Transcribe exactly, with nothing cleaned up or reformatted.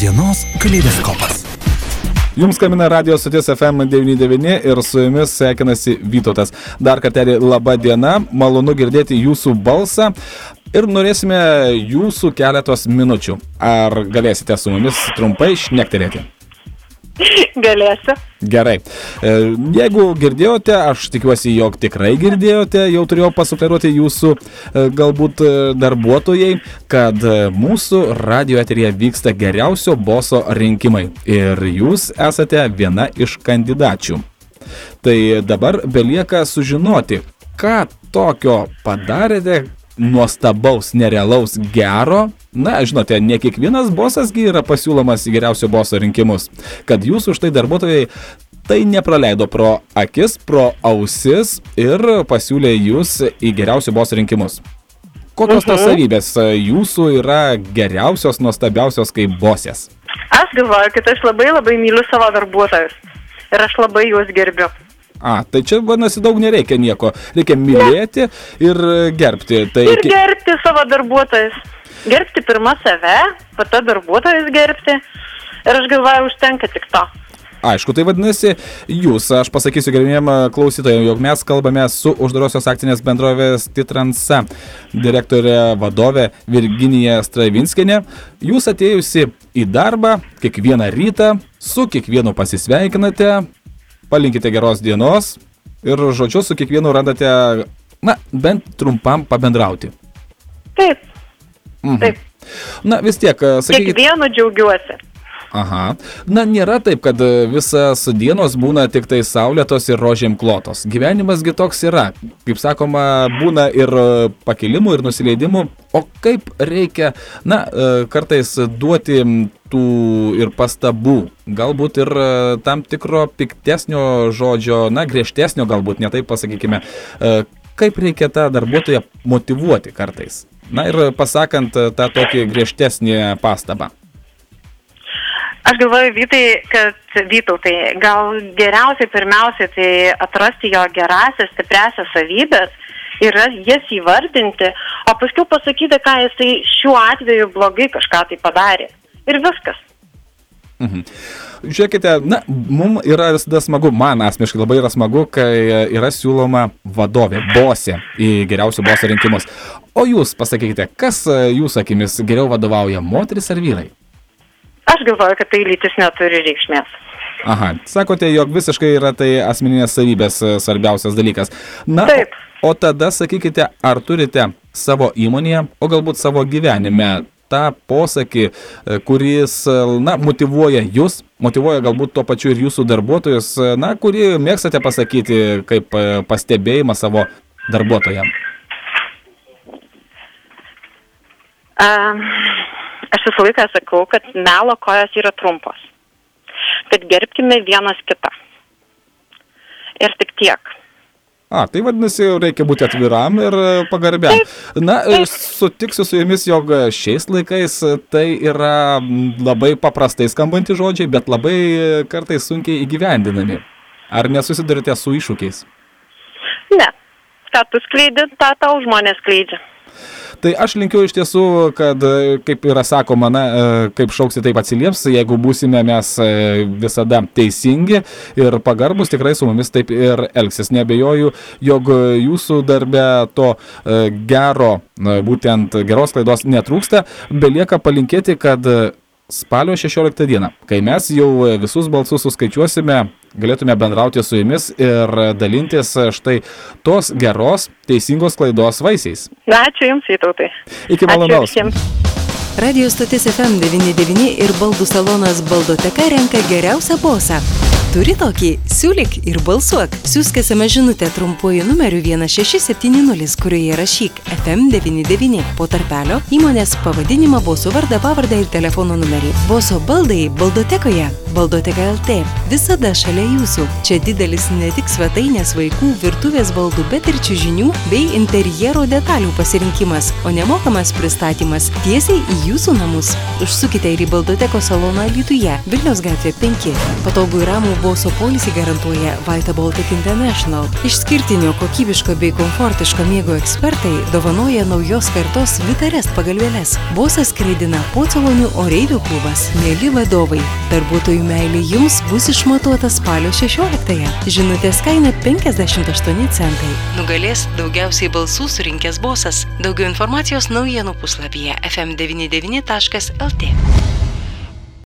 dienos kaleidoskopas. Jums skambina Radio stotis F M devyni devyni ir su jumis sveikinasi Vytautas. Dar kartelį laba diena, malonu girdėti jūsų balsą ir norėsime jūsų keletos minučių. Ar galėsite su mumis trumpai šnektelėti? Galėsiu. Gerai. Jeigu girdėjote, aš tikiuosi, jog tikrai girdėjote, jau turėjau pasufleruoti jūsų galbūt darbuotojai, kad mūsų radio eteryje vyksta geriausio boso rinkimai ir jūs esate viena iš kandidačių. Tai dabar belieka sužinoti, ką tokio padarėte nuostabaus, nerealaus, gero. Na, žinote, ne kiekvienas bosasgi yra pasiūlomas į geriausio boso rinkimus. Kad jūs už tai darbuotojai tai nepraleido pro akis, pro ausis ir pasiūlė jūs į geriausio boso rinkimus. Kokios tos Mhm. savybės jūsų yra geriausios, nuostabiausios kaip bosės? Aš galvoju, kad aš labai labai myliu savo darbuotojus. Ir aš labai juos gerbiu. A, tai čia, vadinasi, daug nereikia nieko. Reikia mylėti ir gerbti. Tai Ir gerbti savo darbuotojus. Gerbti pirmą save, po to darbuotojus gerbti. Ir aš galvoju, užtenka tik to. Aišku, tai vadinasi, jūs, aš pasakysiu gerbėjim klausytojams, jog mes kalbame su uždarosios akcinės bendrovės Titransa direktorė vadovė Virginija Stravinskienė. Jūs atėjusi į darbą kiekvieną rytą, su kiekvienu pasisveikinate, palinkite geros dienos ir, žodžiu, su kiekvienu randate, na, bent trumpam pabendrauti. Taip, Mhm. taip. Na, vis tiek, sakykite... Kiekvienu džiaugiuosi. Aha. Na, nėra taip, kad visas dienos būna tik tai saulėtos ir rožėm klotos. Gyvenimasgi toks yra. Kaip sakoma, būna ir pakilimų, ir nusileidimų. O kaip reikia, na, kartais duoti tų ir pastabų, galbūt ir tam tikro piktesnio žodžio, na, griežtesnio galbūt, ne taip pasakykime. Kaip reikia tą darbuotoją motyvuoti kartais? Na ir pasakant tą tokį griežtesnį pastabą. Aš galvoju, Vytai, kad Vytautai, gal geriausiai pirmiausiai tai atrasti jo gerasias, stipriasias savybės ir jas įvardinti, o paskui pasakyti, ką jisai šiuo atveju blogai kažką tai padarė. Ir viskas. Mhm. Žiūrėkite, na, mums yra visada smagu, man asmeniškai labai yra smagu, kai yra siūloma vadovė, bosė į geriausio boso rinkimus. O jūs pasakykite, kas jūsų akimis geriau vadovauja, moteris ar vyrai? Aš galvoju, kad tai lytis neturi reikšmės. Aha, sakote, jog visiškai yra tai asmeninės savybės svarbiausias dalykas. Na, Taip. O, o tada sakykite, ar turite savo įmonėje, o galbūt savo gyvenime tą posakį, kuris, na, motyvuoja jūs, motyvuoja galbūt tuo pačiu ir jūsų darbuotojus, na, kurį mėgstate pasakyti kaip pastebėjimą savo darbuotojam? Um, aš visą laiką sakau, kad melo kojos yra trumpos. Kad gerbkime vienas kitą. Ir tik tiek. A, tai vadinasi, reikia būti atviram ir pagarbiam. Na, sutiksiu su jumis, jog šiais laikais tai yra labai paprastai skambantys žodžiai, bet labai kartais sunkiai įgyvendinami. Ar nesusidurite su iššūkiais? Ne. Ką tu skleidi, tą tau žmonės skleidžia. Tai aš linkiu iš tiesų, kad, kaip yra sakoma, na, kaip šauksi, taip atsilieps, jeigu būsime mes visada teisingi ir pagarbus, tikrai su mumis taip ir elgsis. Neabejoju, jog jūsų darbe to gero, būtent geros klaidos netrūksta, belieka palinkėti, kad spalio šešioliktą dieną, kai mes jau visus balsus suskaičiuosime, galėtume bendrauti su jumis ir dalintis štai tos geros, teisingos klaidos vaisiais. Ačiū Jums, Vytautai. Iki malonaus. Radio stotis F M devyni devyni ir baldų salonas Baldoteka renka geriausią bosą. Turi tokį? Siūlyk ir balsuok. Siųsk es em es žinutę trumpuoju numeriu vienas šeši septyni nulis, kurioje rašyk F M devyni devyni. Po tarpelio įmonės pavadinimą, boso vardą, pavardę ir telefono numerį. Boso baldai Baldotekoje. Baldoteka L T. Visada šalia jūsų. Čia didelis ne tik svetainės vaikų, virtuvės baldų, bet ir čiužinių bei interjero detalių pasirinkimas, o nemokamas pristatymas tiesiai į jūsų namus. Užsukite ir į Baldotekos saloną Alytuje, Vilniaus gatvė penki. Patogų ir ramų boso polisį garantuoja Vita Baltic International. Išskirtinio, kokybiško bei komfortiško miego ekspertai dovanoja naujos kartos Vitarest pagalvėles. Bosas skraidina Pocolonių oreivių klubas. Mėly vadovai, darbuotojų meilė jums bus išmatuota spalio šešioliktąją. Žinutės kaina penkiasdešimt aštuoni centai. Nugalės daugiausiai balsų surinkęs bosas. Daugiau informacijos naujienų puslapyje ef em devyniasdešimt devyni taškas el tė.